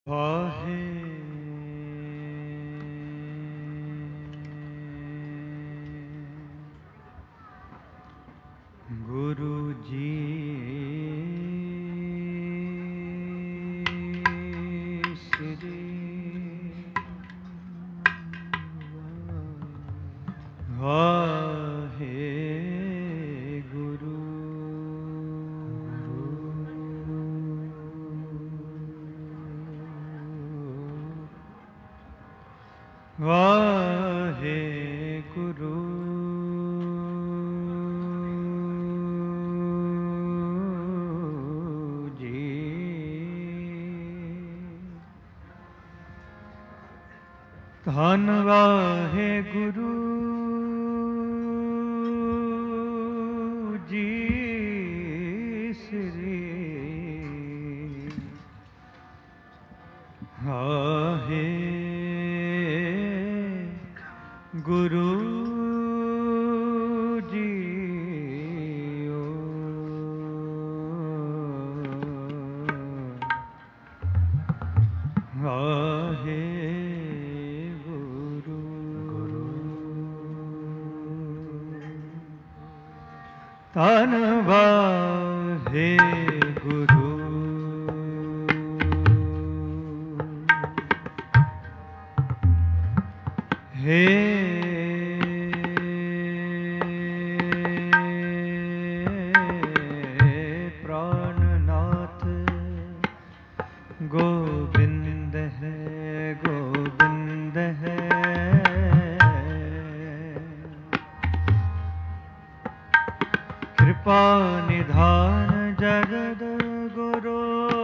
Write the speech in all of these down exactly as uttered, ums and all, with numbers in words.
वाहे गुरु जी श्री वाहे गुरु वाहे गुरु जी धन वाहे गुरु जी श्री वाहे गुरु जी ओ वाहे गुरु धन वाहे गुरु हे प्राणनाथ गोविंद है गोविंद है कृपा निधान जगद गुरु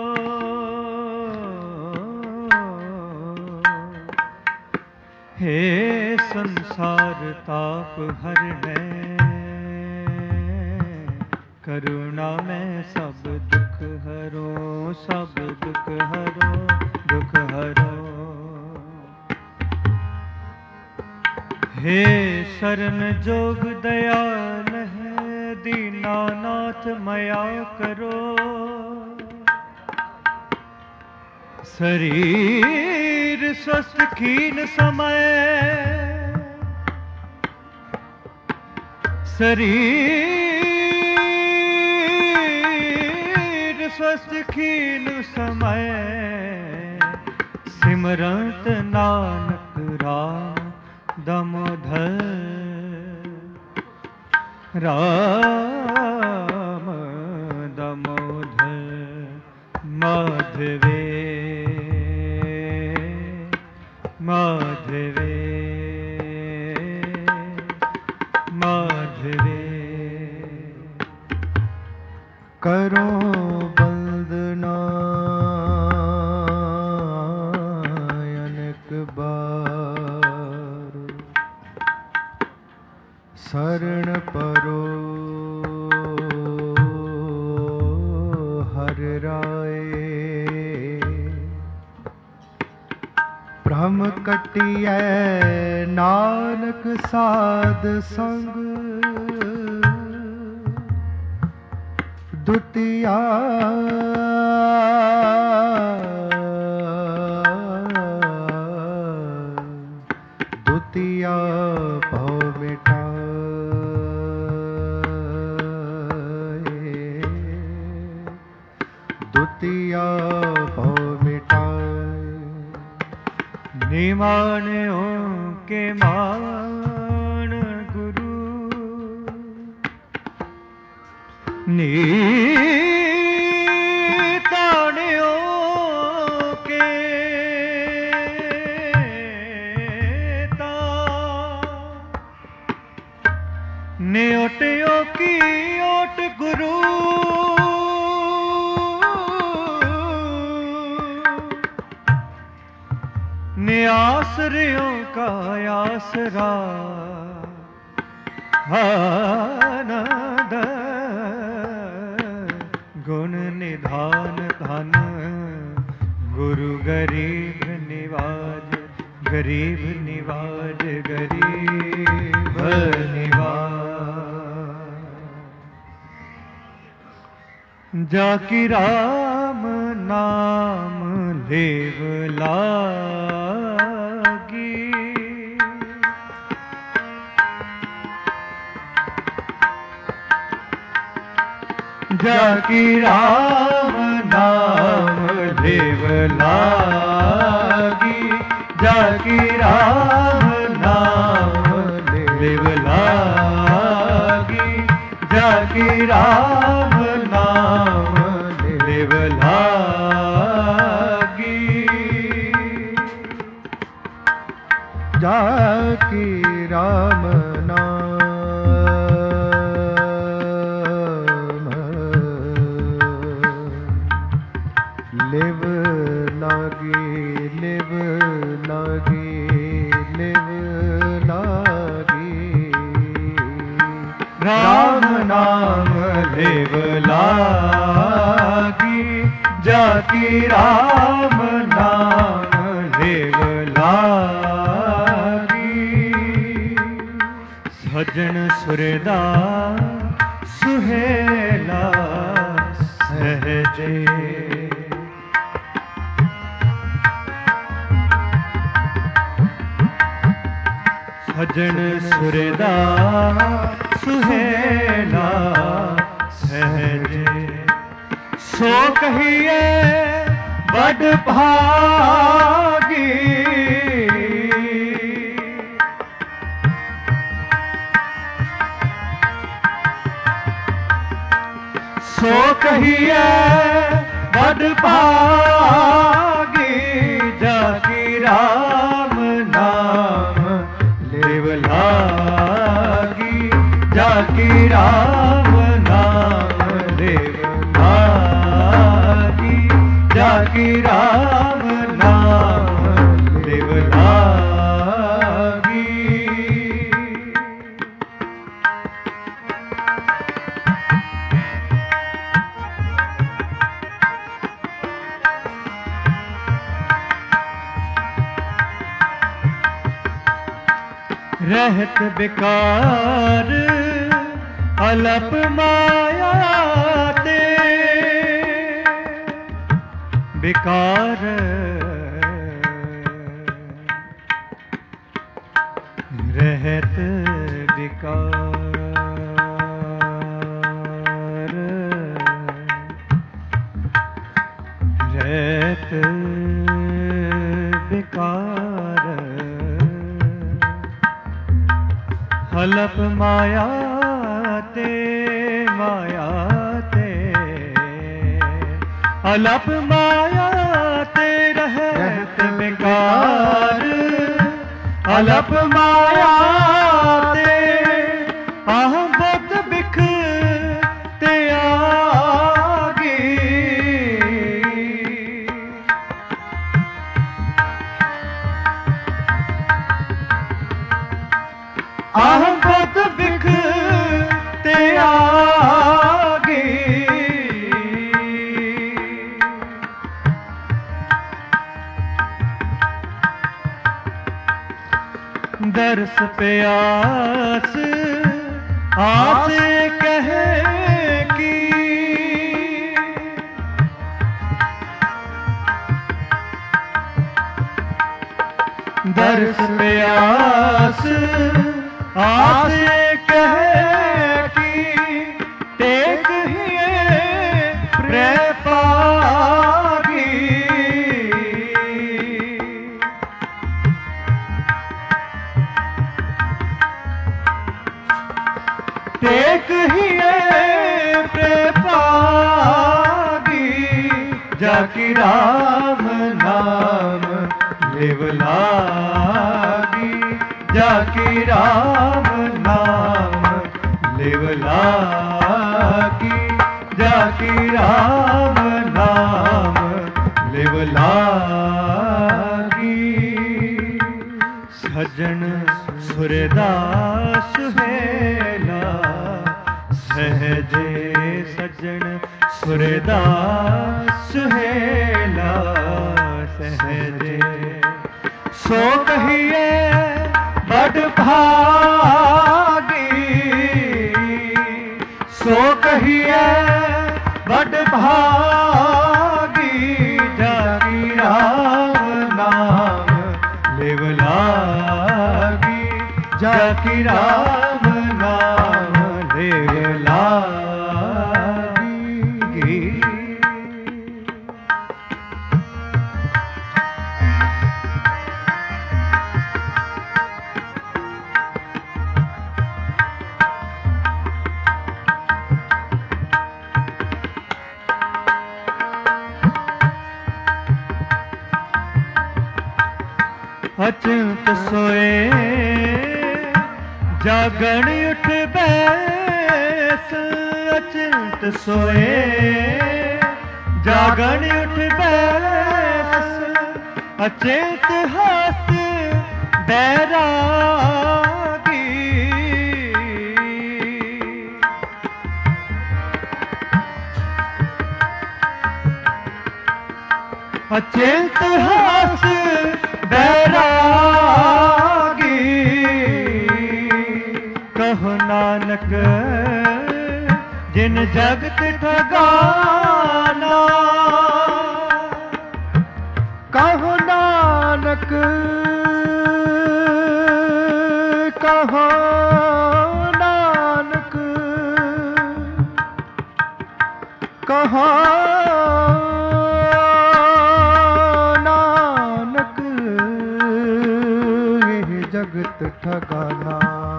हे संसार ताप हरने करुणा में सब दुख हरो सब दुख हरो दुख हरो हे शरण जोग दयाल है दीनानाथ मया करो शरीर स्वस्थ खीन समय शरीर स्वस्थ खीन समय सिमरत नानक राम दामोदर राम दामोदर माधवे माधवे माधवे करो बंदना अनेक बार शरण परो हर राय भ्रम कटियै नानक साध संग दुतिया दुतिया भव मिटाए दुतिया भव मिटाए निमानो के मान गुरु नीतान्यो के न्योट्यो की ओट गुरु आश्रयों का आसरा आनंद गुण निधान धन गुरु गरीब निवाज गरीब निवाज गरीब निवाज जाकी राम नाम देव लागी। जाकी राम नाम देव लागी, जाकी राम नाम देव लागी, जाकी राम नाम देव लागी। जाकी राम नाम लिव लागी, लिव लागी, लिव लागी। राम नाम लिव लागी, जाकी राम नाम लिव लागी। सजन सुरदा सुहेला सहजे, सजन सुरदा सुहेला सहजे। सो कहिए बड़ भागी, सो कहिए बड़ भागी। जाकी राम नाम लिव लागी, जाकी राम नाम लिव लागी, जाकी राम नाम लिव लागी। रहत बेकार अलप माया ते, बेकार रहत बेकार, रहत बेकार। अलप माया ते, माया ते, अलप माया ते रहत बेकार। अलप माया ते आह बुत बिख ते आगी। आह बुत बिख ते आगी। दरस प्यास आस कहे की, दरस प्यास आस कहे की। टेक हिए प्रेम पागी, टेक हिए प्रेम पागी। जाकी राम नाम लिव लागी, जाकी राम नाम लिव लागी, जाकी राम नाम लिव लागी। सजन सुरदा सुहेला सहजे, सजन सुरदा सुहेला सहजे। सो कहिए बड़ भागी, सो कहिए बड़ भागी। जाकी राम जाकी राम नाम लेव लागी। अचिंत सोए जागण उठ बैस, अचिंत सोए जागण उठ बैस, अचिंत हस्त बैरागी। अचिंत हस्त बैरागी, कहो नानक जिन जगत ठगाना। कहो नानक कहो नानक कहो जगत ठगाना,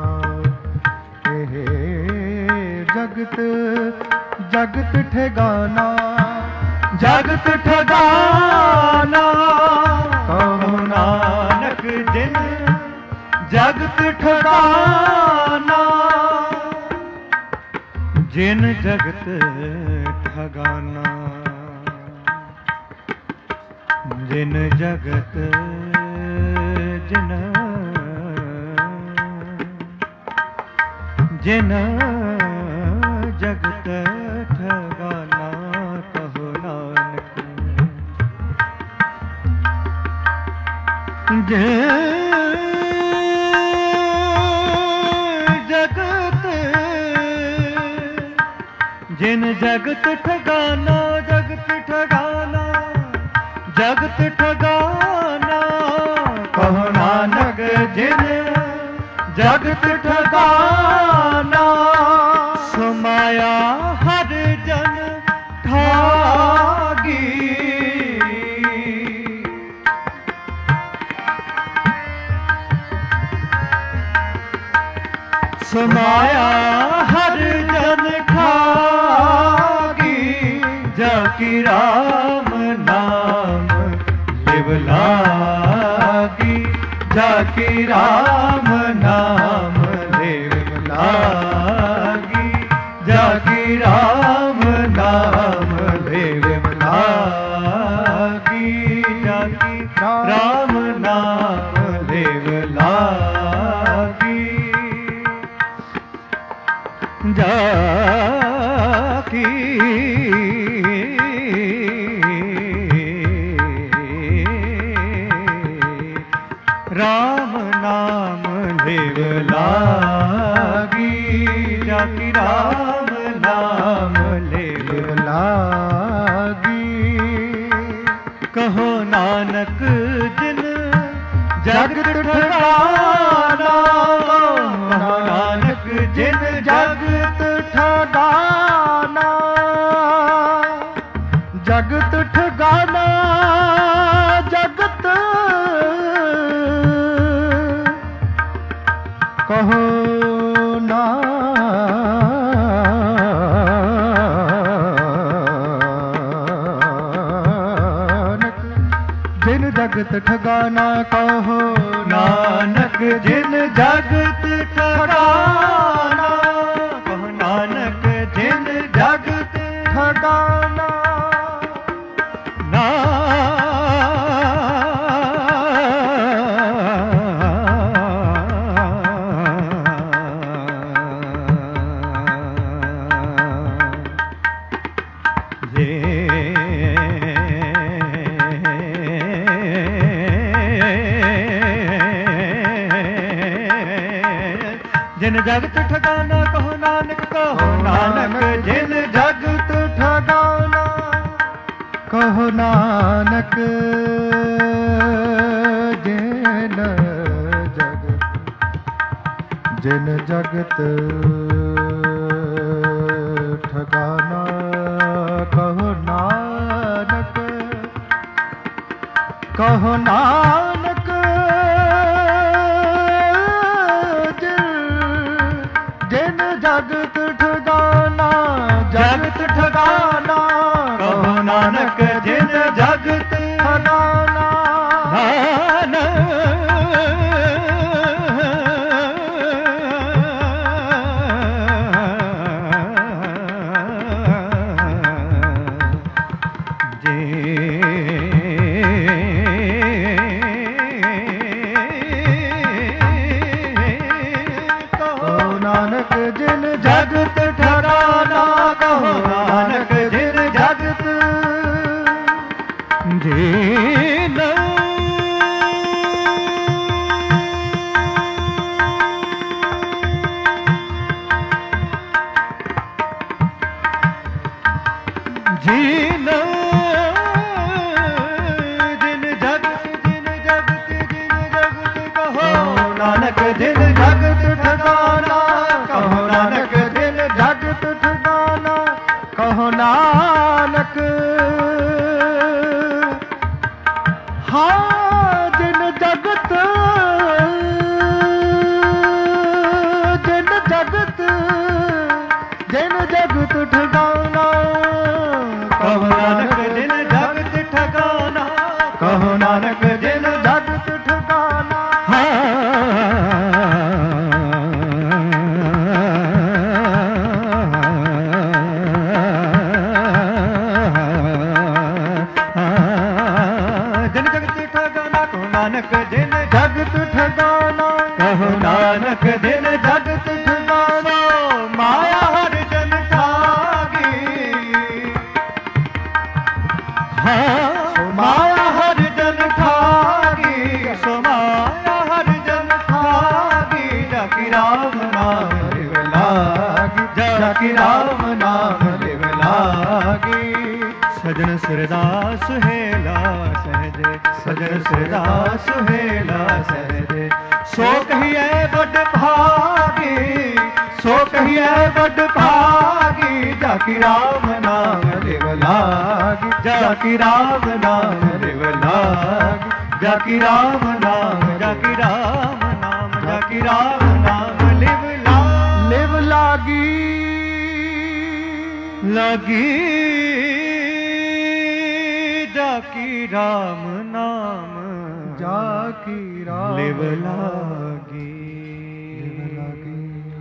हे जगत जगत ठगाना, जगत ठगाना। कहो नानक जिन जगत ठगाना, जिन जगत ठगाना, जिन जगत जिन जिन जगत ठगाना। कहो नानक जगत जिन जगत ठगाना, जगत ठगाना, जगत ठगाना। कहो नानक जिन जगत ठगाना, समाया हर जन ठागी। समाया हर जन ठागी, जाकी राम नाम लिव लागी। जाकी राम नाम लेव लागी, जाकी राम नाम लेव लागी, जाकी राम नाम लेव लागी। जाकी राम नाम लेव लागी, जाकी राम नाम लेव लागी। कहो नानक जिन जगत ठगाना, कहो नानक जिन जगत ठगाना, जगत ठगाना, जगत कहो नानक जिन जगत ठगाना। कहो नानक जिन जगत ठगाना, कहो नानक जिन जगत ठगाना। ना जिन जगत ठगाना। कहो नानक, कहो नानक जिन जगत ठगाना। कहो नानक जिन जगत ਜਿਨ ਜਗਤ ਠਗਾਨਾ ਕਹੋ ਨਾਨਕ ਕਹੋ ਨਾਨਕ ਜਿਨ ਜਗਤ ਠਗਾਨਾ ਜਗਤ ਠਗਾਨਾ ਕਹੋ ਨਾਨਕ ਜਿਨ ਜਗਤ ਠਗਾਨਾ ਨਾਨਕ ਜਿਨ ਜਗਤ ਠਗਾਨਾ ਕਹੋ ਨਾਨਕ ਜਿਨ ਜਗਤ ਜਿਨ ਜਿਨ ਜਿਨ ਜਗਤ ਜਿਨ ਜਗਤ ਜਿਨ ਜਗਤ ਕਹੋ ਨਾਨਕ ਜਿਨ ਜਗਤ ਠਗਾਨਾ ਕਹੋ ਨਾਨਕ ਜਿਨ ਜਗਤ ਠਗਾਨਾ ਕਹੋ ਨਾਨਕ ਹਾਂ ਜਿਨ ਜਗਤ ਜਿਨ ਜਗਤ ਜਿਨ ਜਗਤ ਠਗਾਨਾ ਕਹੋ ਨਾਨਕ ਜਿਨ ਜਗਤ ਠਗਾਨਾ ਕਹੋ ਨਾਨਕ ਜਿਨ ਜਗਤ ਠਗਾਨਾ ਨਾਨਕ ਜਿਨ ਜਗਤ ਠਗਾਨਾ ਕਹੋ ਨਾਨਕ ਜਿਨ ਜਗਤ ਠਗਾਨਾ ਮਾਇਆ ਹਰ ਜਨ ਠਾਗੀ ਹਾਂ ਮਾਇਆ ਹਰ ਜਨ ਠਾਗੀ ਸੋ ਮਾਇਆ ਹਰ ਜਨ ਠਾਗੀ ਜਾਕੀ ਰਾਮ ਨਾਮ ਲਿਵ ਲਾਗੀ ਜਾਕੀ ਰਾਮ ਨਾਮ ਲਿਵ ਲਾਗੀ ਸਜਣ ਸਿਰਦਾਸ ਸੁਹੇਲਾ ਸਹਜੇ ਸਜਣ ਸਿਰਦਾਸ ਸੁਹੇਲਾ ਸਹਜੇ ਸੋ ਕਹੀਏ ਵੱਡ ਭਾਗੀ ਸੋ ਕਹੀਏ ਵੱਡ ਭਾਗੀ ਜਾਕੀ ਰਾਮ ਨਾਮ ਲਿਵ ਲਾਗੀ ਜਾਕੀ ਰਾਮ ਨਾਮ ਲਿਵ ਲਾਗੀ ਜਾਕੀ ਰਾਮ ਨਾਮ ਜਾਕੀ ਰਾਮ ਨਾਮ ਜਾਕੀ ਰਾਮ ਨਾਮ ਲਿਵ ਲਾਗੀ ਲਿਵ ਲਾਗੀ ਲਾਗੀ ਜਾਕੀ ਰਾਮ ਨਾਮ ਜਾਕੀ ਰਾਮ ਲਿਵ ਲਾਗੀ ਲਿਵ ਲਾਗੀ।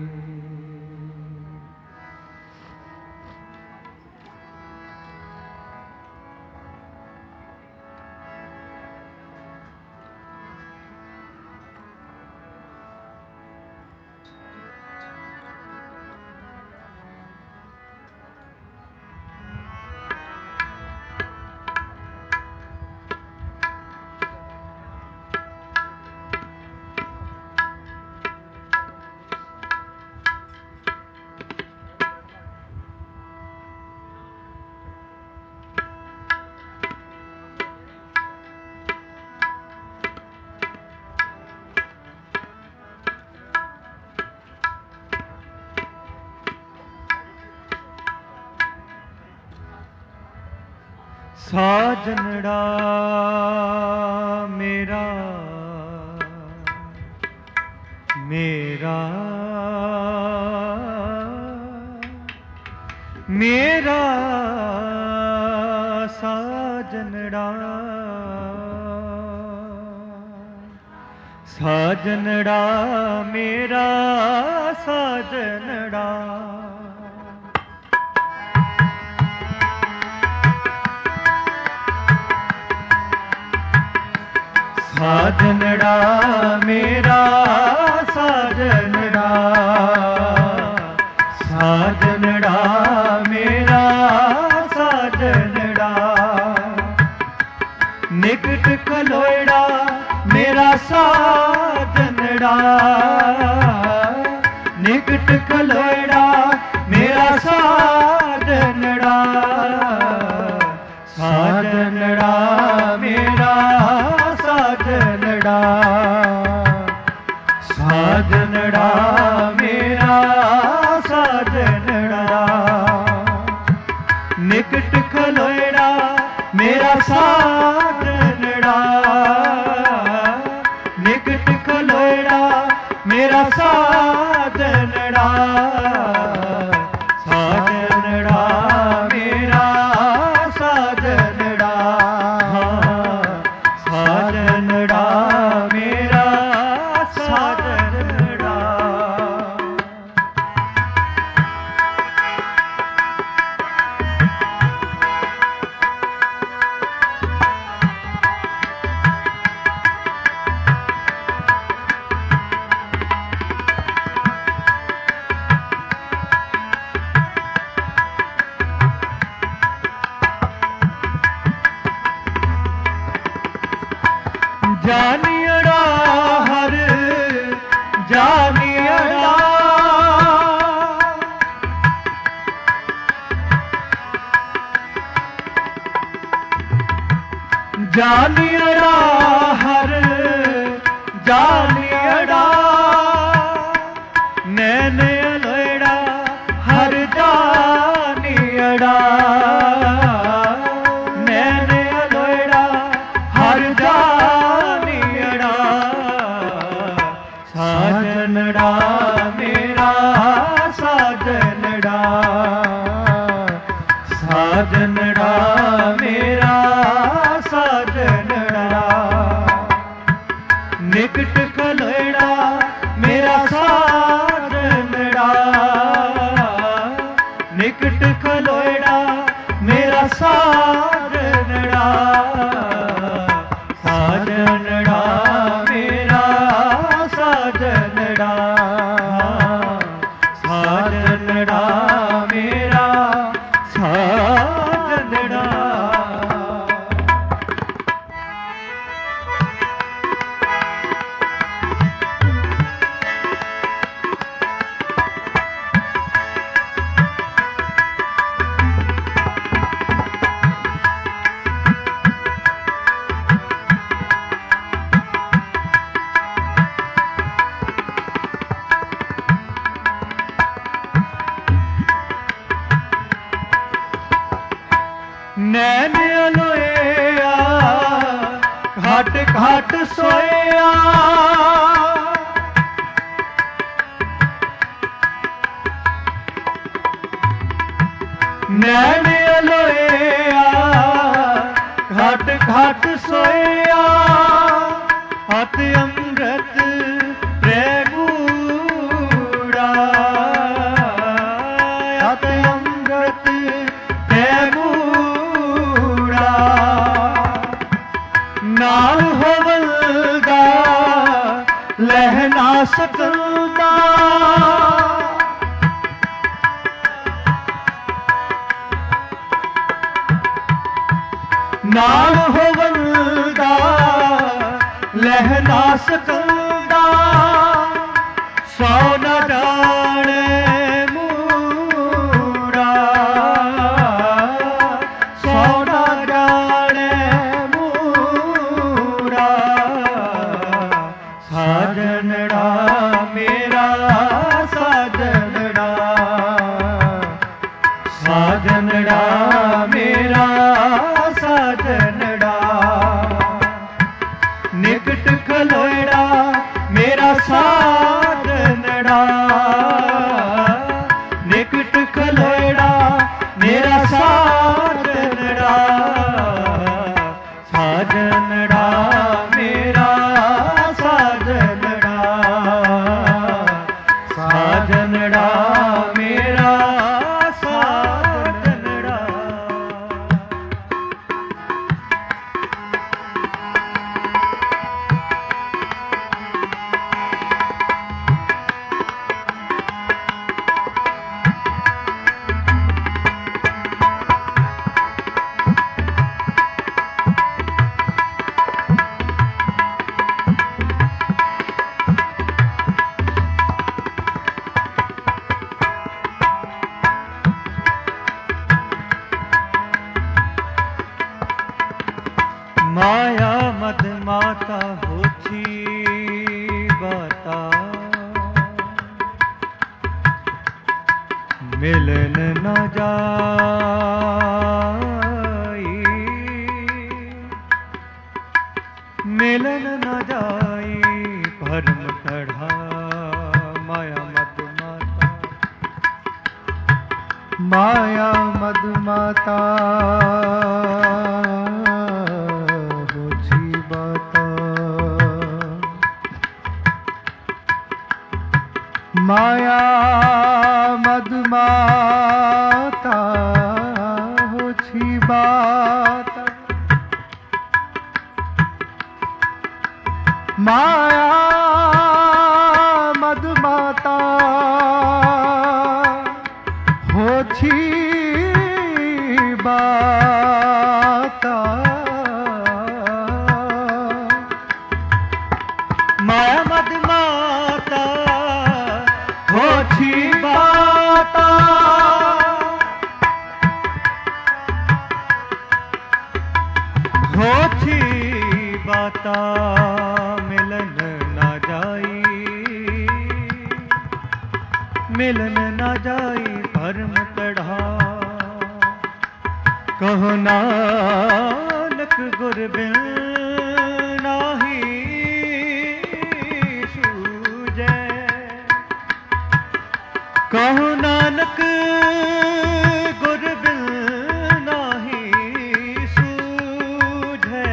ਸਾਜਨੜਾ ਮੇਰਾ ਮੇਰਾ ਮੇਰਾ ਸਾਜਨੜਾ ਸਾਜਨੜਾ ਮੇਰਾ ਸਾਜਨੜਾ ਸਾਜਨੜਾ ਮੇਰਾ ਸਾਜਨੜਾ ਸਾਜਨੜਾ ਮੇਰਾ ਸਾਜਨੜਾ ਨਿਕਟ ਖਲੋੜਾ ਮੇਰਾ ਸਾਜਨੜਾ ਨਿਕਟ ਖਲੋੜਾ ਮੇਰਾ ਸਾਜਨੜਾ ਸਾਜਨੜਾ ਮੇਰਾ ਸਾਜਨੜਾ ਸਾਜਨੜਾ जानियड़ा हर जानियड़ा जानियड़ा हर जानियड़ा नैने लोड़ा हर जानियड़ा नैने लोड़ा हर जानियड़ा साजनड़ा मेरा साजनड़ा साजनड़ा मेरा साजनड़ा निकट खलोड़ा मेरा साजनड़ा निकट खलोड़ा मेरा साजनड़ा साजनड़ा मेरा साजनड़ा साजनड़ा मेरा साजनड़ा नैन लोया घाट घाट सोया नैन लोया घाट घाट सोया अत अमृत प्रेगूड़ा अत अमृत प्रेगूड़ा नाल होवलदा लहना सकदा नाल होवलदा लहना सकदा सौ न जाने मूड़ा सौ न जाने मूड़ा साजनड़ा मेरा साजनड़ा साजनड़ा मेरा साजनड़ा निकट खलोड़ा मेरा साजनड़ा निकट खलोड़ा मेरा साजनड़ा साजनड़ा मेरा साजनड़ा साजनड़ा मेरा साजनड़ा माया मद माता होती बाता मिलन न जाई मिलन न जाई भरम चढ़ा माया मद माता माया मद माता माया मद माता हो छी बात माया मद माता हो छी बात माया मद माता हो छी बाता हो छी बाता मिलन ना जाई मिलन ना जाई भरम तढ़ा कहो नानक गुर बिन नाही सूझे कहो नानक गुर बिन नाही सूझे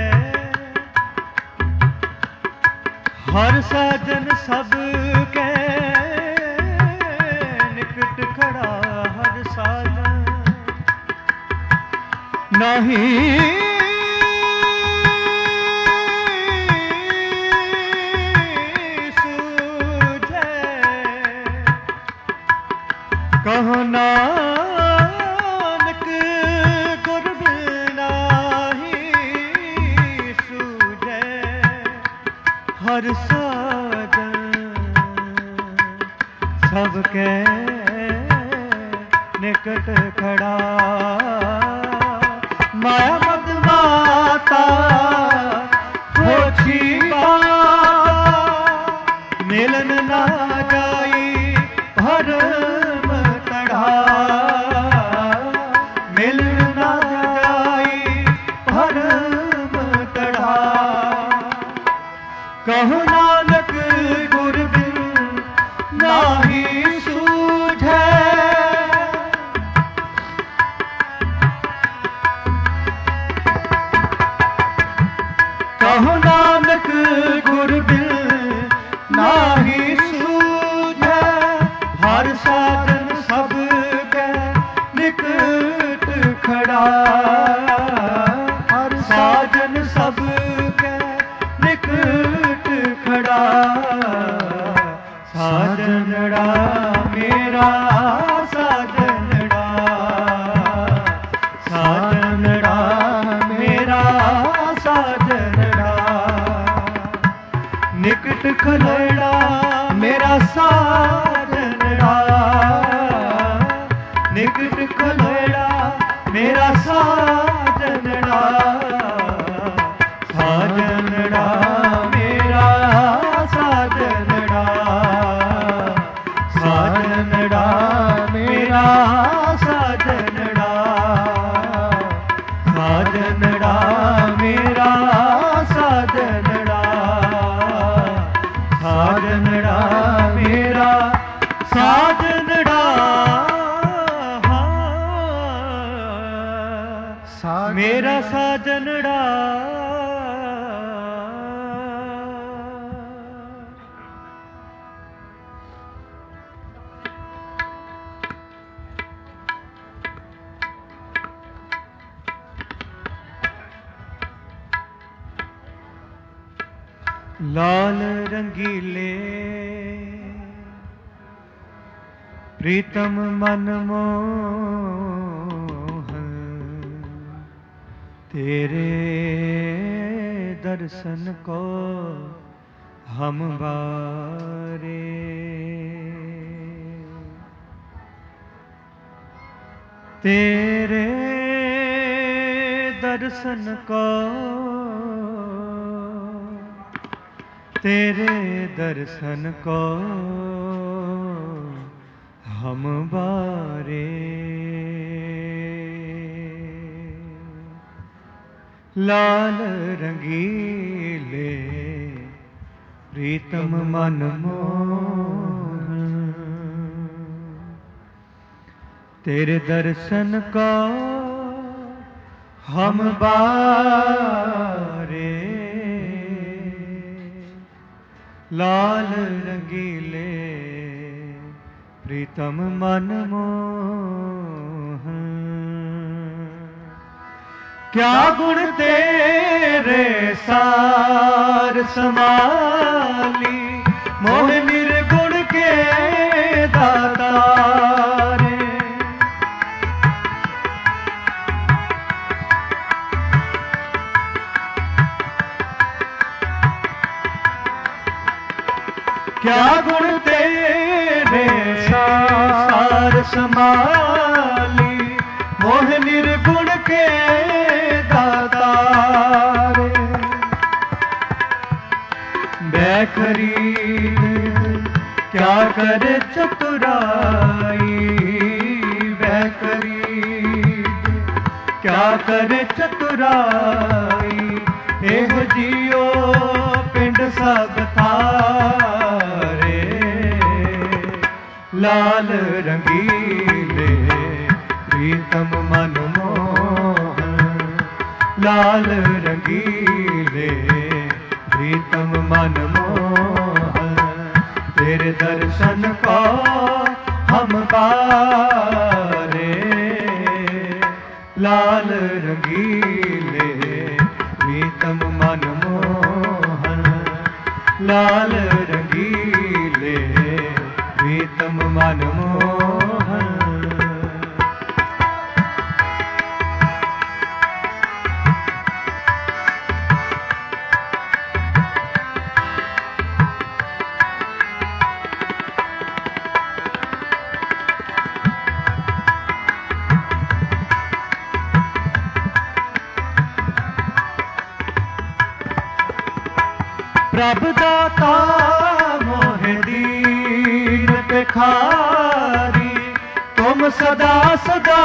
हर साजन सब के निकट खड़ा हर साजन नहीं सूझे कहो नानक गुर बिन नाही सूझे हर साजन सबके निकट खड़ा माया मद माता हो छी बाता मिलन ना जाई भरम तढ़ा मिलन ना जाई भरम तढ़ा कहो नानक गुर बिन नाही सूझे कहो नानक गुर बिन नाही सूझे हर साधन सब के निकट खड़ा हर साधन सब के निकट खड़ा साजनड़ा मेरा साजनड़ा साजनड़ा मेरा साजनड़ा निकट खलड़ा मेरा साजनड़ा निकट खलड़ा मेरा साजनड़ा साजनड़ा मेरा साजनड़ा साजनड़ा मेरा साजनड़ा साजनड़ा मेरा साजनड़ा साजनड़ा मेरा साजनड़ा मेरा साजनड़ा लाल रंगीले प्रीतम मन मोहन तेरे दर्शन को हम बारे तेरे दर्शन को तेरे दर्शन को हम बारे लाल रंगीले प्रीतम मन मोहन तेरे दर्शन को हम बारे लाल रंगीले प्रीतम मन मोहन क्या गुण तेरे सार समाली मोह निर्गुण के दातारे क्या गुण तेरे सार समाली, मोह निर्गुण के दातारे। बैखरी क्या करे चतुराई, बैखरी क्या करे चतुराई। एह जियो पिंड सब थारे, लाल रंगीले प्रीतम मन मोहन, लाल रंगीले प्रीतम मन मोहन। तेरे दर्शन को हम पारे, लाल रंगीले प्रीतम मन मोहन, लाल रंगीले प्रीतम मन मोहन। प्रभु दाता मोह दीन भिखारी, तुम सदा सदा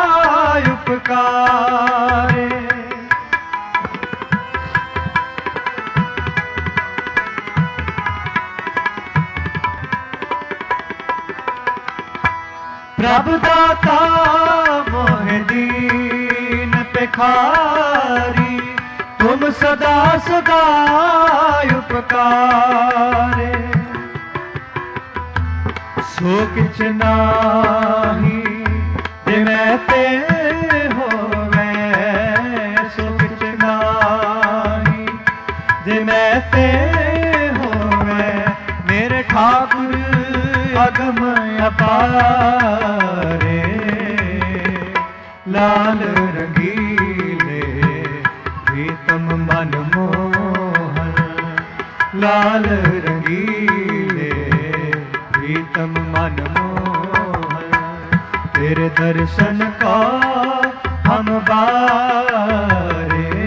उपकारे। प्रभु दाता मोह दीन भिखारी, तुम सदा सदा उपकारे। सो किछ नाही जे मैं ते होवे, सो किछ नाही जे मैं ते होवे। मेरे ठाकुर अगम अपारे, लाल रंगीले प्रीतम मन मोहन, लाल रंगीले प्रीतम मन मोहन। तेरे दर्शन को हम बारे,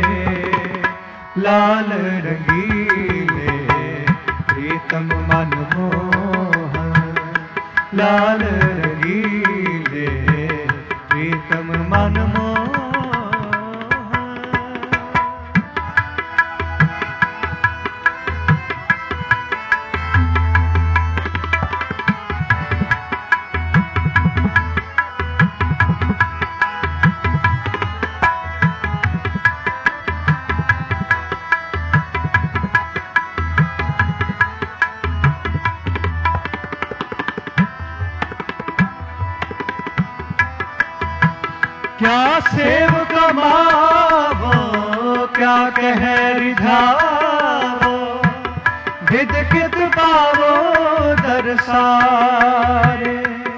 लाल रंगीले प्रीतम मन मोहन, लाल रंगीले प्रीतम मन मोहन। क्या सेव कमावो, क्या कह रिझावो, विद कित पावो दरसारे।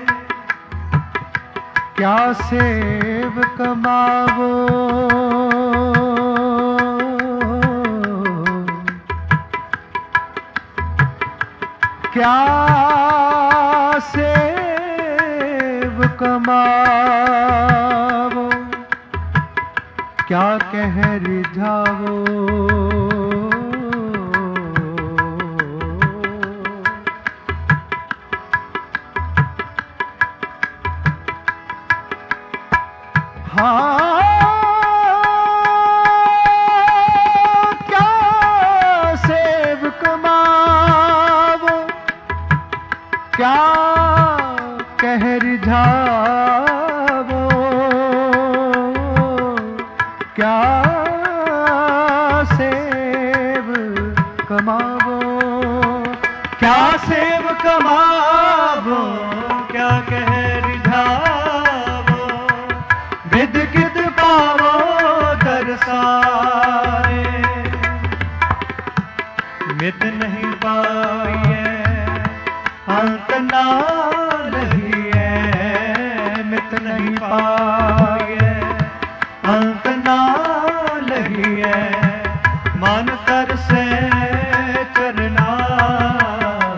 क्या सेव कमावो, क्या सेव कमावो, क्या कह रिझावो। हाँ क्या सेव कमावो, क्या कह रिझावो, क्या सेव कमावो, क्या सेव कमावो, क्या कह रिझावो, विद कित पावो दरसारे। मित नहीं पाइए अंत ना लहिए, मित नहीं पाइए अंत ना लहिए। मन कर से चरना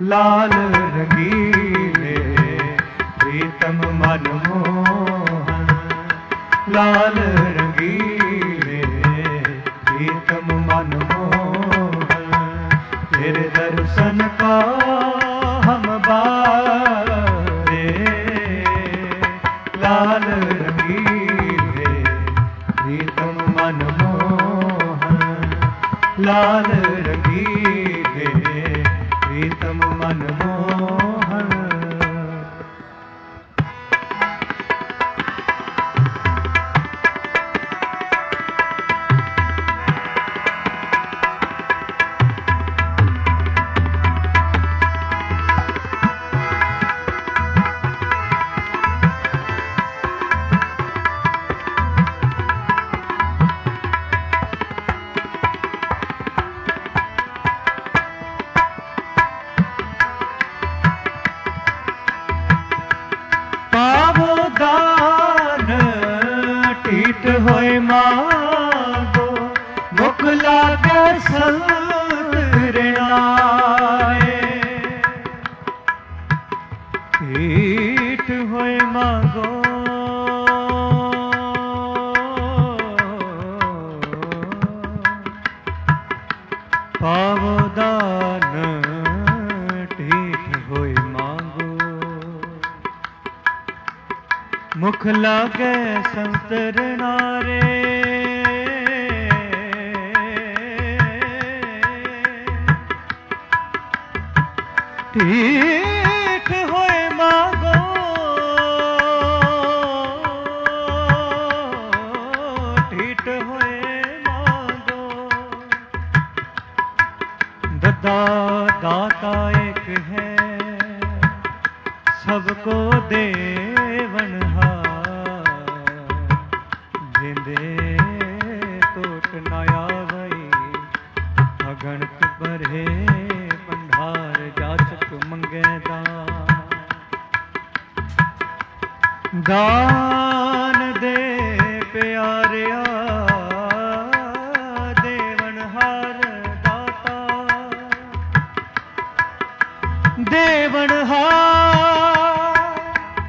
लाल रंगीले प्रीतम मन मोहन, लाल रंगीले प्रीतम मन मोहन। तेरे दर्शन का हम बारे, लाल रंगीले प्रीतम मन मोहन, लाल रंगीले प्रीतम मन मोहन। होए मांगो मुख लागे संत ऋणाए, पीठ होए मांगो पावो दान, ठीक होए मांगो मुख लागे संत ऋणारे। ठीक होए मांगो ठीक होए मांगो, ददा दाता एक है सबको देवनहार, भिंदे टोट न आवई अगणित बरहे भंडार, जाचक मंगे दान। दान दे प्यारिया देवनहार दाता, देवनहार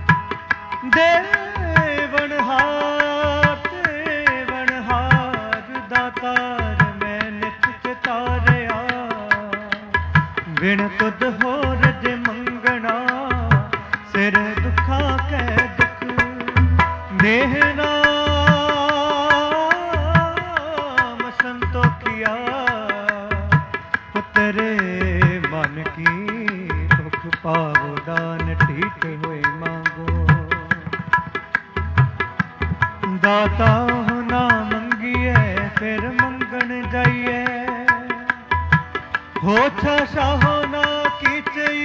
देवनहार देवनहार दातार मैं नित चितारिया, बिन तुद हो रज मंगना सिर दुखा कै दुख, नेह नाम संतोखिया तेरे मन की दुख पावो दान, ठीक होए मांगो दाता ना मंगिए फिर मंगन जाइए, होठा शाहो ना कीचई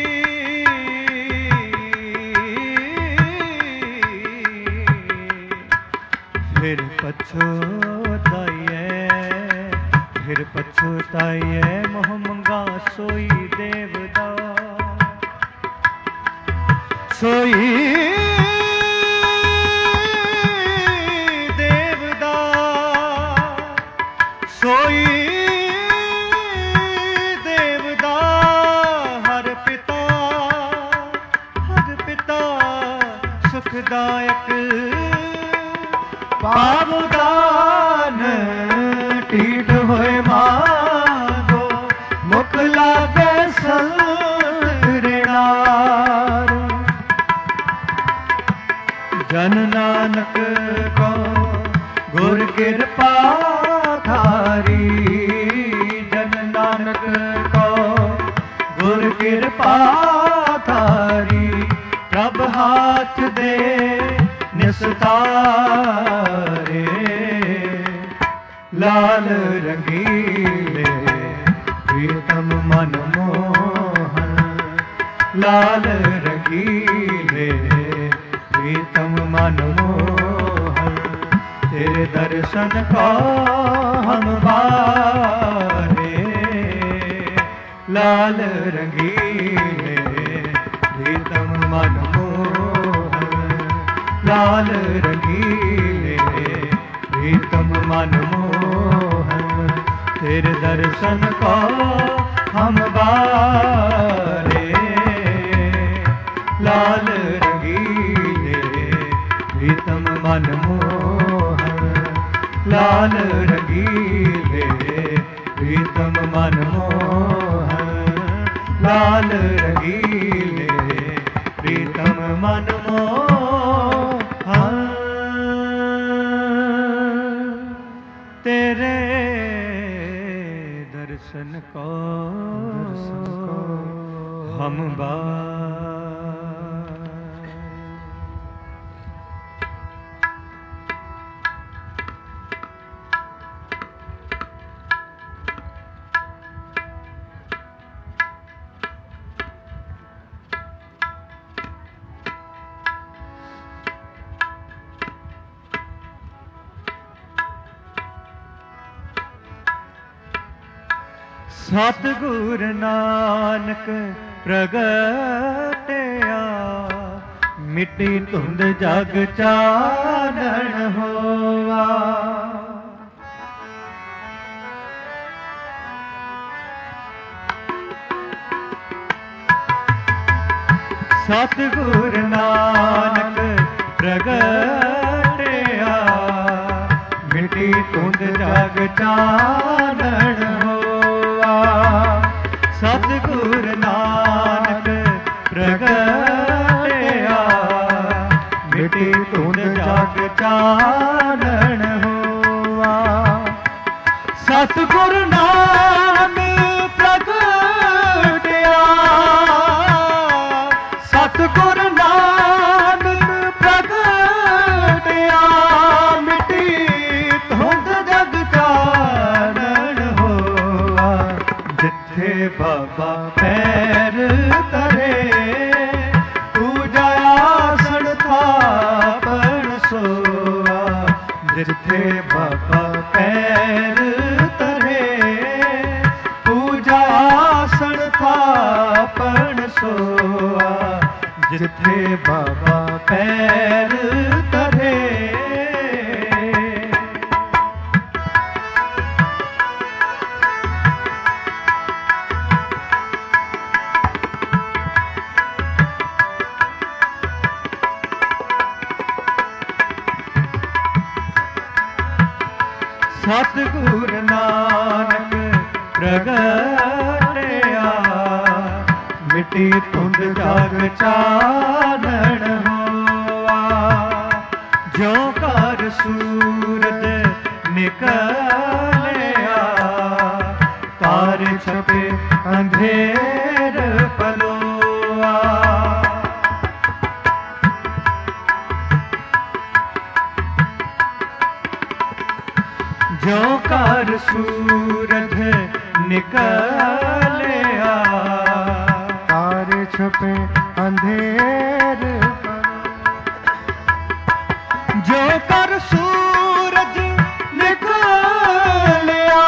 फिर पछोताइए, फिर पछोताइए मोह मंगा सोई देवदा, सोई देवदा, सोई देवदा। हर पिता हर पिता सुखदायक पावदान, टीठ होए मांगो मुख लागे संत ऋणार। जन नानक को गुर कृपा धारी, जन नानक को गुर कृपा धारी, प्रभ हाथ दे निस्तारे, लाल रंगीले प्रीतम मन मोहन, लाल रंगीले प्रीतम मन मोहन। तेरे दर्शन को हम बारे, लाल रंगीले प्रीतम मन मोहन, लाल रंगीले प्रीतम मन मोहन। तेरे दर्शन को हम बारे, लाल रंगीले प्रीतम मन मोहन, लाल रंगीले प्रीतम मन मोहन। तेरे दर्शन को, दर्शन को हम बा सतगुर नानक प्रगटया, मिट्टी धुंध जग चानण होवा। सतगुर नानक प्रगटया, मिट्टी धुंध जग चानण होवा। सतगुर नानक प्रगटया, मिट्टी धुंध जग चानण होवा। सतगुर नानक प्रगटया, सतगुर नानक प्रगटया, मिट्टी धुंध जग चानण होवा। जिथे बाबा पैर करे, पूजा आसन थापण सोवा। जिथे बाबा पैर करे, पूजा आसन थापण सोवा। जिथे बाबा पैर करे। सतगुर नानक प्रगटया, मिट्टी धुंध जग चानण होवा। जो कर सूरज निकलया, तारे छपे अंधेर पलोआ। जो कर सूरज निकलया, तारे छपे अंधेर जो कर सूरज निकलया,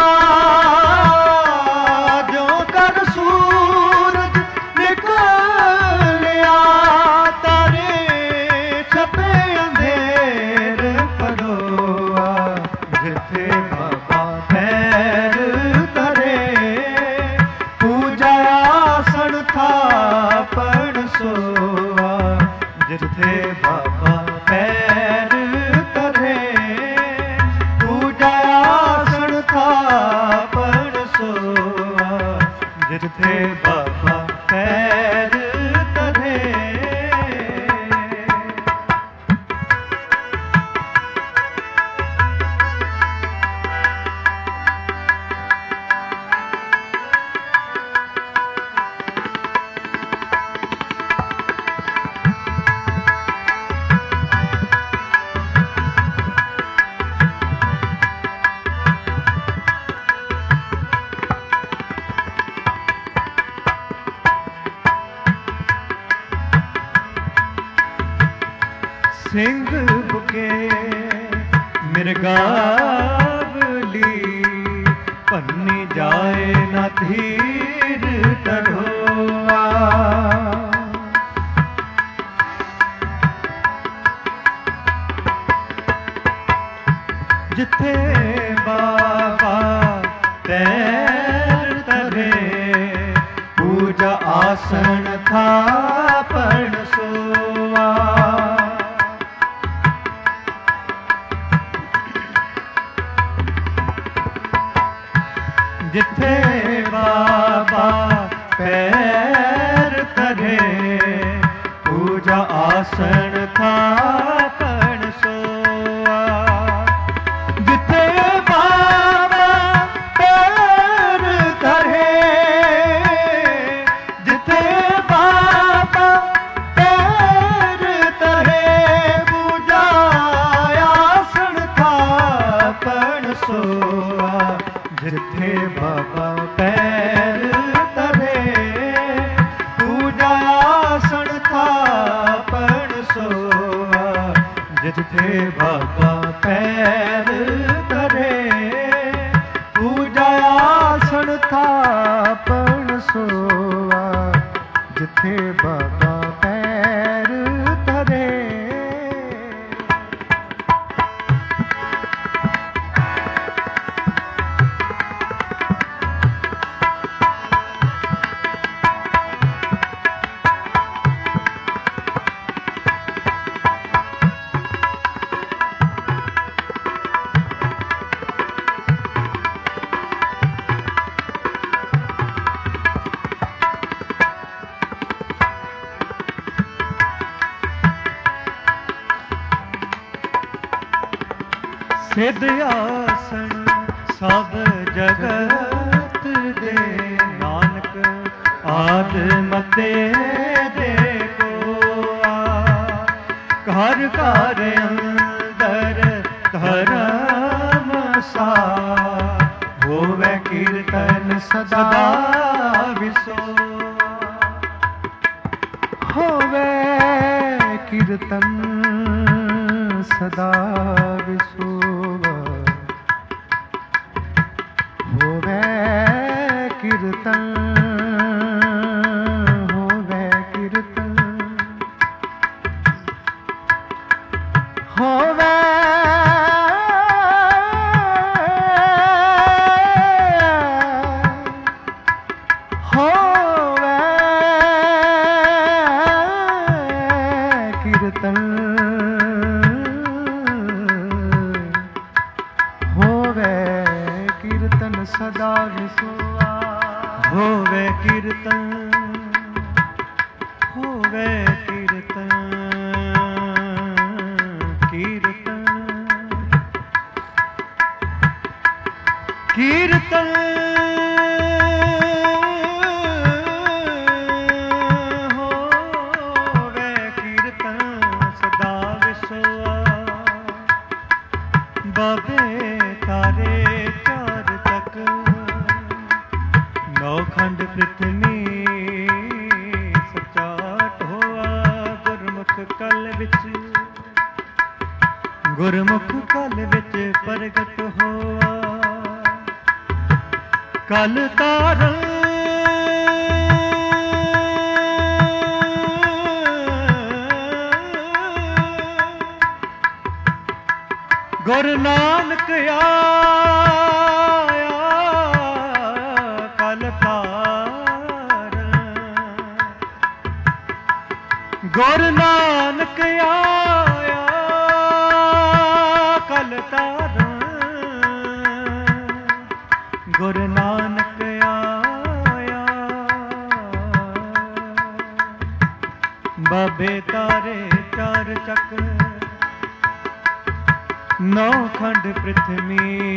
जो कर सूरज निकलया, तारे छपे अंधेर पलोआ। जिथे बाबा पैर करे, पूजा आसन थापण सोवा। जिथे बाबा पैर करे, पूजा आसन थापण सोवा। जिथे बाबा पैर करे। सिंह बुके मिर्गावली, पन्नी जाए न धीर तरोआ। जिथे बाबा पैर तरे, पूजा आसन थापण सोआ। ਜਿੱਥੇ ਬਾਬਾ ਪੈਰ ਧਰੇ, ਪੂਜਾ ਆਸਣ ਥਾਪਣ ਸੋਆ। ਜਿੱਥੇ ਬਾਬਾ ਪੈਰ ਧਰੇ, ਜਿੱਥੇ ਬਾਬਾ ਪੈਰ ਧਰੇ, ਪੂਜਾ ਆਸਣ ਥਾਪਣ ਸੋਆ। ਜਿੱਥੇ ਬਾਬਾ ਪੈਰ ਧਰੇ, ਪੂਜਾ ਆਸਣ ਥਾਪਣ ਸੋਆ। ਜਿੱਥੇ ਬਾਬਾ ਪੈਰ ਧਰੇ, ਪੂਜਾ ਆਸਣ ਥਾਪਣ ਸੋਆ। ਜਿੱਥੇ ਬਾਬਾ ਪੈਰ ਧਰੇ। ਸਿਧ ਆਸਣ ਸਭ ਜਗਤ ਦੇ, ਨਾਨਕ ਆਦ ਮਤੇ ਦੇ ਕੋਆ। ਘਰ ਘਰ ਅੰਦਰ ਧਰਮ ਸਾ, ਹੋਵੇ ਕੀਰਤਨ ਸਦਾ ਵਿਸੋਆ। ਹੋਵੇ ਕੀਰਤਨ ਸਦਾ ਵਿਸੋਆ। ਹੋਵੇ ਕੀਰਤਨ, ਹੋਵੇ ਕੀਰਤਨ, ਹੋਵੇ ਹੋਵੇ ਕੀਰਤਨ, ਕੀਰਤਨ ਸਦਾ ਵਿਸੋਆ। ਹੋਵੇ ਕੀਰਤਨ, ਹੋਵੇ ਕੀਰਤਨ, ਕੀਰਤਨ, ਕੀਰਤਨ, ਹੋਵੇ ਕੀਰਤਨ ਸਦਾ ਵਿਸੋਆ। ਬਾਬੇ ਤਾਰੇ ਚਾਰ ਤੱਕ, ਨੌ ਖੰਡ ਪ੍ਰਿਥਵੀ ਸਚਾਟ ਹੋਆ। ਗੁਰਮੁਖ ਕਲ ਵਿੱਚ, ਗੁਰਮੁਖ ਕਲ ਵਿੱਚ ਪ੍ਰਗਟ ਹੋਆ। ਕਲ ਤਾਰਨ ਗੁਰੂ ਨਾਨਕ ਆਇਆ, ਕਲ ਤਾਰਨ। ਗੁਰੂ ਨਾਨਕ ਆਇਆ, ਕਲ ਤਾਰਨ। ਗੁਰੂ ਨਾਨਕ ਆਇਆ, ਬਾਬੇ ਤਾਰੇ ਚਾਰ ਚੱਕ, ਨੌ ਖੰਡ ਪ੍ਰਿਥਵੀ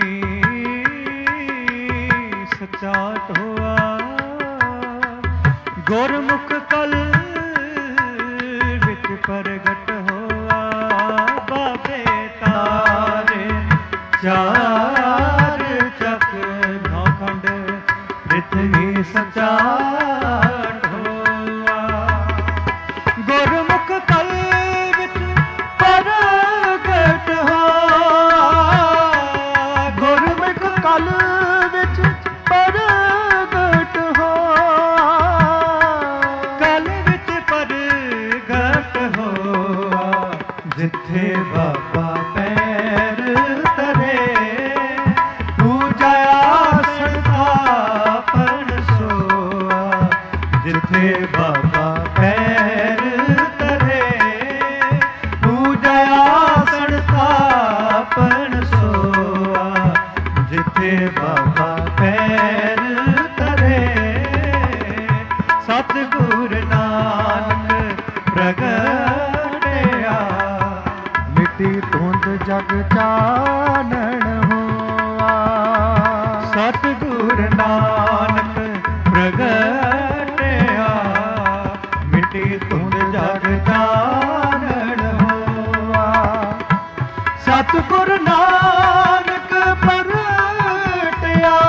ਸਚਾਟ ਹੋਆ। ਗੁਰਮੁਖ ਕਲ ਵਿੱਚ ਪ੍ਰਗਟ ਹੋਆ। ਬਾਬੇ ਤਾਰੇ ਚਾਰ ਚੱਕ, ਨੌ ਖੰਡ ਪ੍ਰਿਥਵੀ ਸਚਾਟ ਹੋਆ। ਗੁਰਮੁਖ ਕਲ ਵਿੱਚ ਪ੍ਰਗਟ ਗੁਰਮੁਖ ਕਲ ਵਿੱਚ ਪ੍ਰਗਟ ਹੋਆ। ਕਲ ਵਿੱਚ ਪ੍ਰਗਟ ਹੋਆ। ਜਿੱਥੇ ਬਾਬਾ ਪੈਰ ਧਰੇ, ਪੂਜਾ ਆਸਣ ਥਾਪਣ ਸੋਆ। ਬਾਬਾ ਪੈਰ ਧਰੇ, ਸਤਿਗੁਰ ਨਾਨਕ ਪ੍ਰਗਟਿਆ। ਮਿੱਟੀ ਧੁੰਦ ਜਗ ਚਾਨਣ ਹੋਆ, ਸਤਿਗੁਰ ਨਾਨਕ ਪ੍ਰਗਟਿਆ। ਮਿੱਟੀ ਧੁੰਦ ਜਗ ਚਾਨਣ ਹੋਆ, ਸਤਿਗੁਰ ਨਾਨਕ ਪ੍ਰਗਟਿਆ।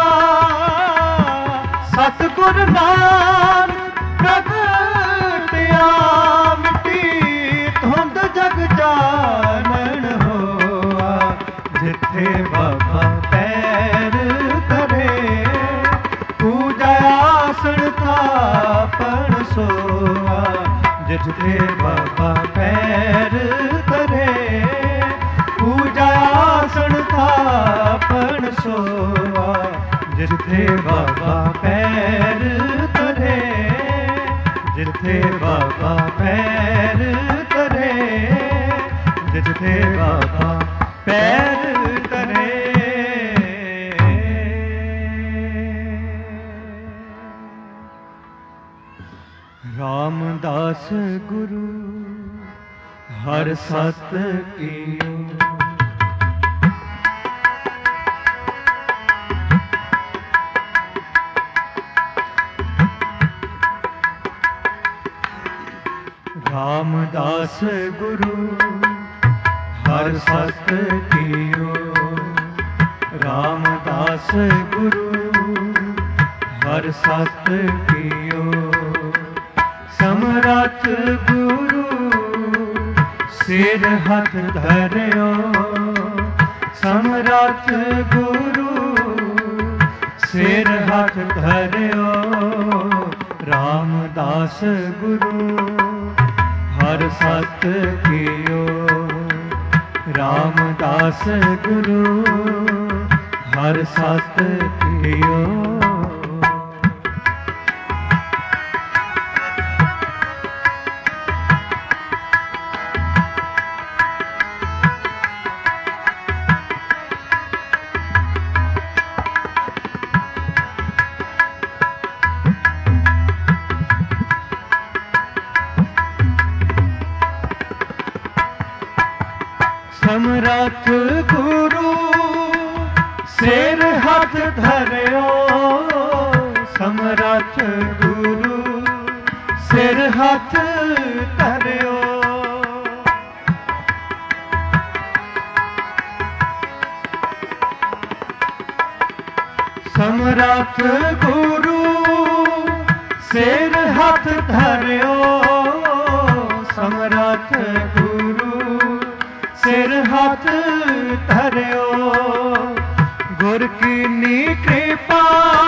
ਸਤਿਗੁਰ ਨਾਨਕ ਪ੍ਰਗਟਿਆ, ਮਿੱਟੀ ਧੁੰਦ ਜਗ ਚਾਨਣ ਹੋਆ। ਜਿੱਥੇ ਬਾਬਾ ਪੈਰ ਧਰੇ, ਪੂਜਾ ਆਸਣ ਥਾਪਣ ਸੋਆ। ਜਿੱਥੇ ਬਾਬਾ ਪੈਰ ਧਰੇ, ਪੂਜਾ ਆਸਣ ਥਾਪਣ ਸੋਆ। ਜਿੱਥੇ ਬਾਬਾ ਪੈਰ ਧਰੇ, ਜਿੱਥੇ ਬਾਬਾ ਪੈਰ ਧਰੇ, ਜਿੱਥੇ ਬਾਬਾ ਪੈਰ ਧਰੇ। ਰਾਮਦਾਸ ਗੁਰੂ ਹਰ ਸਤ ਕੀਓ, ਰਾਮਦਾਸ ਗੁਰੂ ਹਰ ਸਤ ਕੀਓ। ਰਾਮਦਾਸ ਗੁਰੂ ਹਰ ਸਤ ਕੀਓ। ਸਮਰੱਥ ਗੁਰੂ ਸਿਰ ਹੱਥ ਧਰਿਓ, ਸਮਰੱਥ ਗੁਰੂ ਸਿਰ ਹੱਥ ਧਰਿਓ। ਰਾਮਦਾਸ ਗੁਰੂ ਹਰ ਸਤ ਕੀਓ। ਰਾਮਦਾਸ ਗੁਰੂ ਹਰ ਸਤ ਕੀਓ। ਸਮਰੱਥ ਗੁਰੂ ਸਿਰ ਹੱਥ ਧਰਿਓ, ਸਮਰੱਥ ਗੁਰੂ ਸਿਰ ਹੱਥ ਧਰਿਓ। ਸਮਰੱਥ ਗੁਰੂ ਸਿਰ ਹੱਥ ਧਰਿਓ, ਸਮਰੱਥ ਗੁਰੂ ਸਿਰ ਹੱਥ ਧਰਿਓ। ਗੁਰ ਕੀਨੀ ਕਿਰਪਾ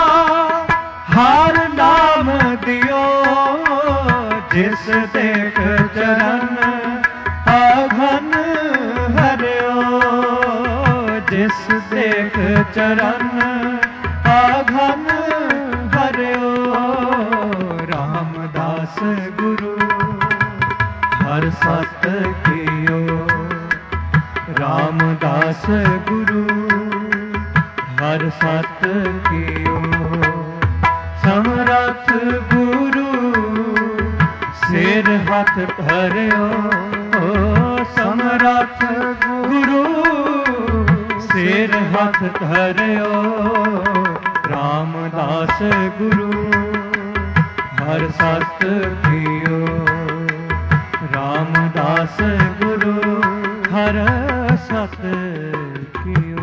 ਹਰ ਨਾਮ ਦਿਓ, ਜਿਸ ਦੇਖ ਚਰਨ ਆਘਨ ਹਰਿਓ। ਜਿਸ ਦੇਖ ਚਰਨ ਆਘਨ ਹਰਿਓ। ਰਾਮਦਾਸ ਗੁਰੂ ਹਰ ਸਤ ਕੀਓ। ਰਾਮਦਾਸ ਗੁਰੂ ਹਰ ਸਤ ਕੀਓ। ਸਮਰੱਥ ਗੁਰੂ ਸਿਰ ਹੱਥ ਧਰਿਓ, ਸਮਰੱਥ ਗੁਰੂ ਸਿਰ ਹੱਥ ਧਰਿਓ। ਰਾਮਦਾਸ ਗੁਰੂ ਹਰ ਸਤ ਕੀਓ। ਰਾਮਦਾਸ ਗੁਰੂ ਹਰ ਸਤ ਕੀਓ।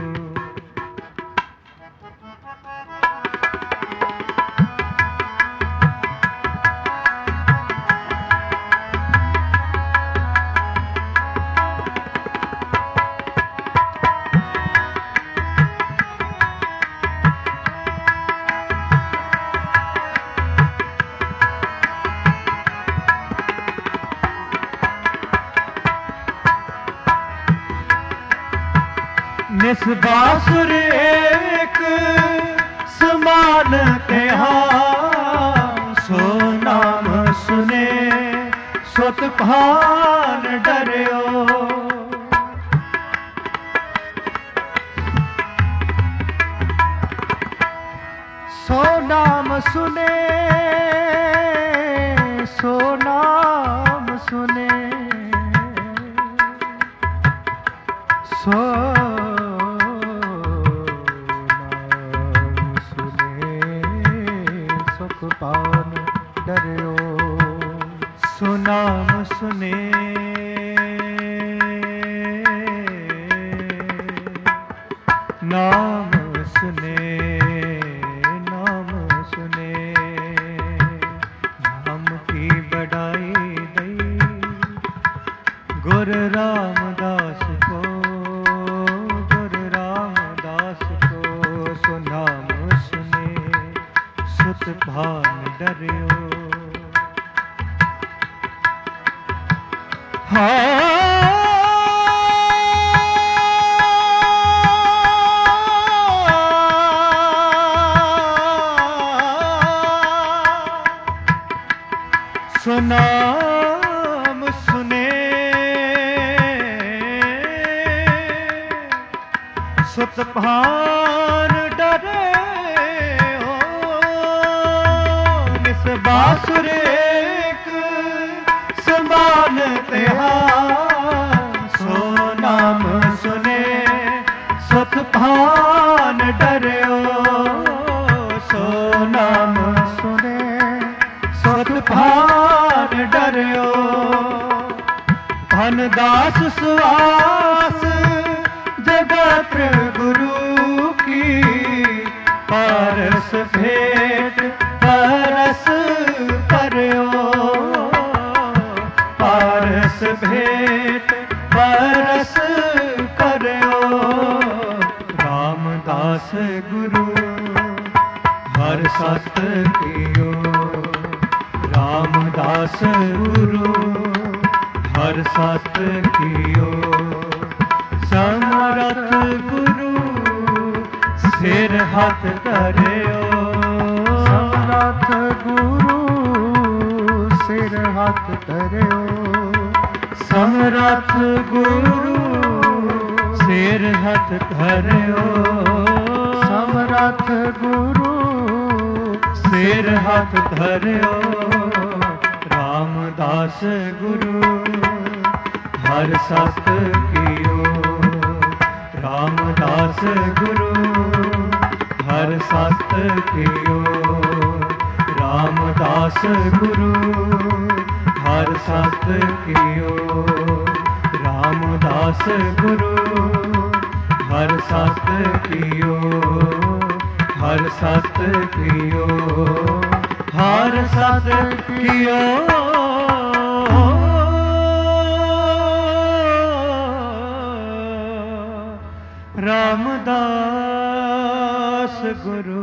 ਨਿਸਬਾਸੁਰ ਏਕ ਸਮਾਨ ਕਿਹਾ, ਸੋ ਨਾਮ ਸੁਨੇ ਸੁਤ ਭਾਨ ਡਰਿਓ। ਸੋ ਨਾਮ ਸੁਨੇ ਸੋ ਨਾਮ ਸੁਨੇ ਸੋ ਨਾਮ ਸੁਨੇ ਸੁਖ ਪਾਵਨ ਡਰਿਓ ਸੋ ਨਾਮ ਸੁਨੇ ਨਾਮ ਸੁਨੇ ਨਾਮ ਸੁਨੇ ਨਾਮ ਕੀ ਬੜਾਈ ਦਈ ਗੁਰ ਰਾਮਦਾਸ ਕੋ ਗੁਰ ਰਾਮਦਾਸ ਕੋ ਸੋ ਨਾਮ ਸੁਨੇ ਸੁਤ ਭਾਨ ਡਰਿਓ ਸੋ ਨਾਮ ਸੁਨੇ ਸੁਤ ਭਾਨ ਡਰਿਓ ਨਿਸ ਬਾਸੁਰੇਕ ਸਮਾਨ ਤਿਹਾਰ ਸੋ ਨਾਮ ਸੁਨੇ ਸੁਤ ਭਾਨ ਡਰਿਓ ਸੋ ਨਾਮ ਸੁਨੇ ਸੁਤ ਭਾਨ ਡਰਿਓ ਧਨ ਦਾਸ ਸੁਆਸ ਜਗਤ ਗੁਰੂ ਕੀ ਪਰਸ ਭੇਟ ਪਰਸ ਕਰਿਓ ਪਰਸ ਭੇਟ ਪਰਸ ਕਰਿਓ ਰਾਮਦਾਸ ਗੁਰੂ ਹਰ ਸਤ ਕੀਓ ਰਾਮਦਾਸ ਗੁਰੂ ਹਰ ਸਤ ਕੀਓ ਸਮਰਥ ਗੁਰੂ ਸਿਰ ਹੱਥ ਧਰਿਓ ਸਮਰਥ ਗੁਰੂ ਸਿਰ ਹੱਥ ਧਰਿਓ ਸਮਰਥ ਗੁਰੂ ਸਿਰ ਹੱਥ ਧਰਿਓ ਸਮਰਥ ਗੁਰੂ ਸਿਰ ਹੱਥ ਧਰਿਓ ਰਾਮਦਾਸ ਗੁਰੂ ਹਰ ਸਤ ਕੀਓ ਰਾਮਦਾਸ ਗੁਰੂ ਹਰ ਸਤ ਕੀਓ ਰਾਮਦਾਸ ਗੁਰੂ ਹਰ ਸਤ ਕੀਓ ਰਾਮਦਾਸ ਗੁਰੂ ਹਰ ਸਤ ਕੀਓ ਹਰ ਸਤ ਕੀਓ ਹਰ ਸਤ ਕੀਓ ਰਾਮਦਾਸ ਗੁਰੂ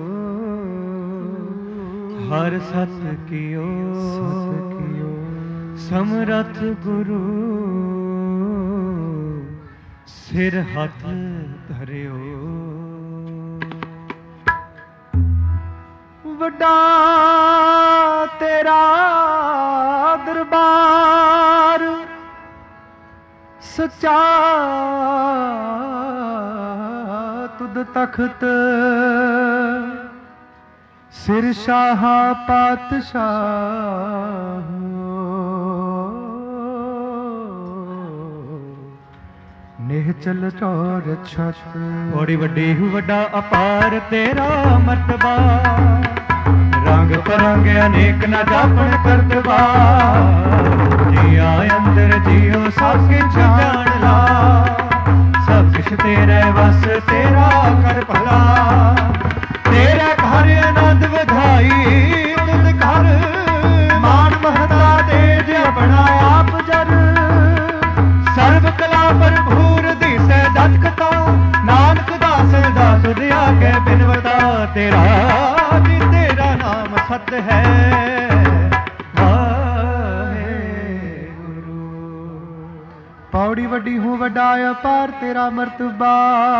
ਹਰ ਸਤ ਕੀਓ ਸਮਰਥ ਗੁਰੂ ਸਿਰ ਹੱਥ ਧਰਿਓ ਵੱਡਾ ਤੇਰਾ ਦਰਬਾਰ ਸੱਚਾ ਤੁਧ ਤਖਤ ਸਿਰ ਸ਼ਾਹ ਪਾਤਸ਼ਾਹ ਨਿਹਚਲ ਚੌਰ ਛਤ ਬੜੀ ਵੱਡੀ ਹੂ ਵੱਡਾ ਅਪਾਰ ਤੇਰਾ ਮਰਤਬਾ ਰੰਗ ਪਰੰਗ ਅਨੇਕ ਨਾ ਜਾਪਣ ਕਰਤਬਾ ਜੀਆ ਅੰਦਰ ਜੀਓ ਸਭ ਕਿਛ ਜਾਣ ਲਾ ਸਭ ਕਿਛ ਤੇਰੇ ਵਸ ਤੇਰਾ ਕਰ ਭਲਾ ਤੇਰਾ ਘਰ ਆਨੰਦ ਵਧਾਈ ਤੁਧ ਘਰ ਮਾਨ ਮਹਤਾ ਤੇਜ ਆਪਣਾ ਆਪ ਜਰ ਸਰਬ ਕਲਾ ਭਰਪੂਰ ਦਿਸੈ ਦਤਕਤਾ ਨਾਨਕ ਦਾਸ ਦਾਸ ਦਿਆ ਕੇ ਬਿਨਵਤਾ ਤੇਰਾ ਜੀ ਤੇਰਾ ਨਾਮ ਸਤ ਹੈ ਪੌੜੀ ਵੱਡੀ ਹੂੰ ਵੱਡਾ ਅਪਾਰ ਤੇਰਾ ਮਰਤਬਾ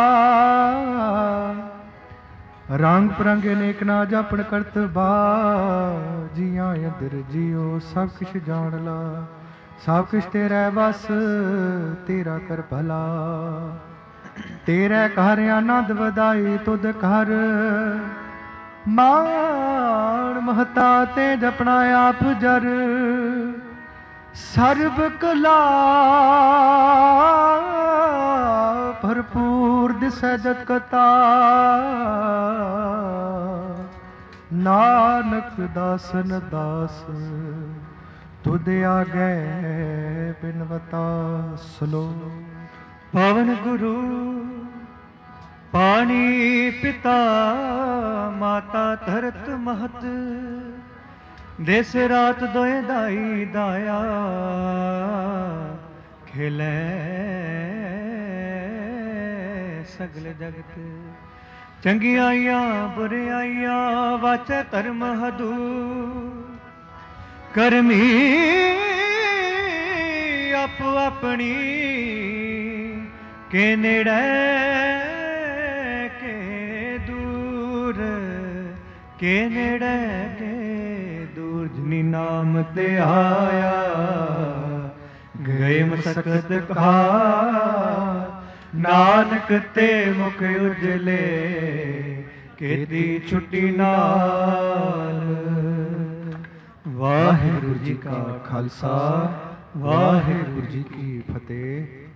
ਰੰਗ ਪਰੰਗ ਅਨੇਕ ਨਾ ਜਾਪਣ ਕਰਤਬਾ ਜੀਆਂ ਅੰਦਰ ਜੀਓ ਸਭ ਕੁਛ ਜਾਣ ਲਾ ਸਭ ਕੁਛ ਤੇਰਾ ਬਸ ਤੇਰਾ ਕਰ ਭਲਾ ਤੇਰੇ ਘਰ ਆਨੰਦ ਵਧਾਈ ਤੁਧ ਘਰ ਮਾਣ ਮਹਤਾ ਤੇ ਜਪਣਾ ਆਪ ਜਰ ਸਰਬ ਕਲਾ ਭਰਪੂਰ ਦਿਸੈ ਜਤ ਕਤਾ ਨਾਨਕ ਦਾਸਨ ਦਾਸ ਤੁਧ ਆਗੇ ਬਿਨਵਤਾ ਸਲੋਕ। ਪਵਨ ਗੁਰੂ ਪਾਣੀ ਪਿਤਾ ਮਾਤਾ ਧਰਤ ਮਹਤ ਦਿਸ ਰਾਤ ਦੋਏ ਦਾਈ ਦਾਇਆ ਖਿਲੇ ਸਗਲ ਜਗਤ ਚੰਗਿਆਈਆਂ ਬੁਰਿਆਈਆਂ ਵਾਚੈ ਧਰਮ ਹਦੂ ਕਰਮੀ ਆਪੋ ਆਪਣੀ ਕੇ ਨੇੜੇ ਕੇ ਦੂਰ ਕੇ ਨੇੜੇ ਕੇ ਦੂਰ ਜਿਨੀ ਨਾਮ ਤੇ ਆਇਆ ਗਏ ਮਸਕਤ ਕਹਾ ਨਾਨਕ ਤੇ ਮੁਖ ਉਜਲੇ ਕੀਤੀ ਛੁੱਟੀ ਨਾਲ। ਵਾਹਿਗੁਰੂ ਜੀ ਕਾ ਖਾਲਸਾ ਵਾਹਿਗੁਰੂ ਜੀ ਕੀ ਫਤਿਹ।